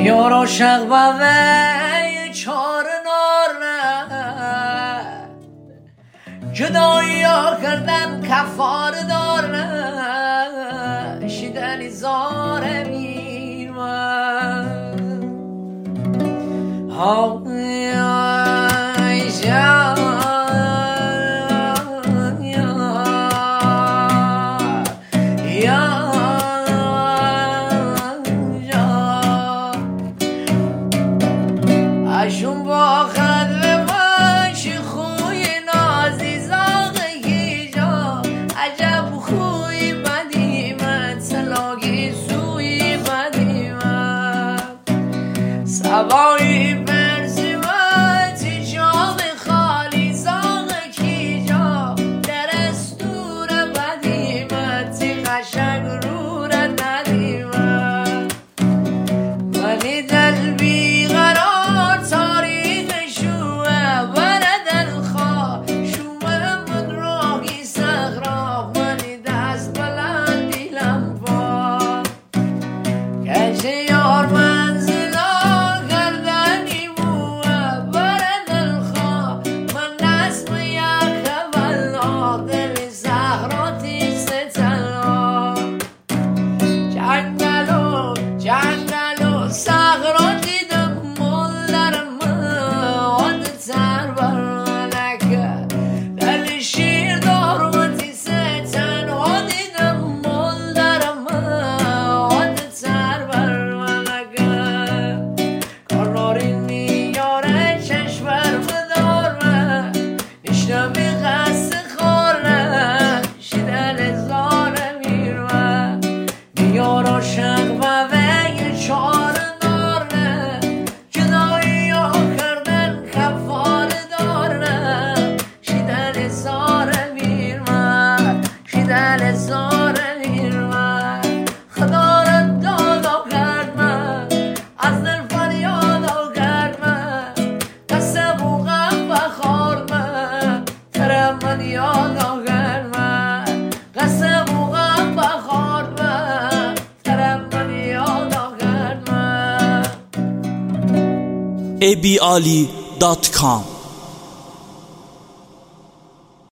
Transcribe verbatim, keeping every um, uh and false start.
یارو شق بوی چار نار جدایی ها کردن کفار دار شیدنی زار میر ها اشون با خدم ماش خوی نازی زاغه جا عجب خوی بدیمت سلاگی سوی بدیمت سوایی برزیمت جام خالی زاغه کی جا درستور بدیمت قشنگ رو را ندیمت ولی دل بیقرار یارو شق و وی چار دارنه جدایی ها کردن کفار دارنه شیدن زار میرمن شیدن زار میرمن خدا را دادا کرد من از دل فریادا کرد من قصه بوغم بخورد من ترم من یادا کرد من قصه بوغم بخورد من ای بی علی دات کام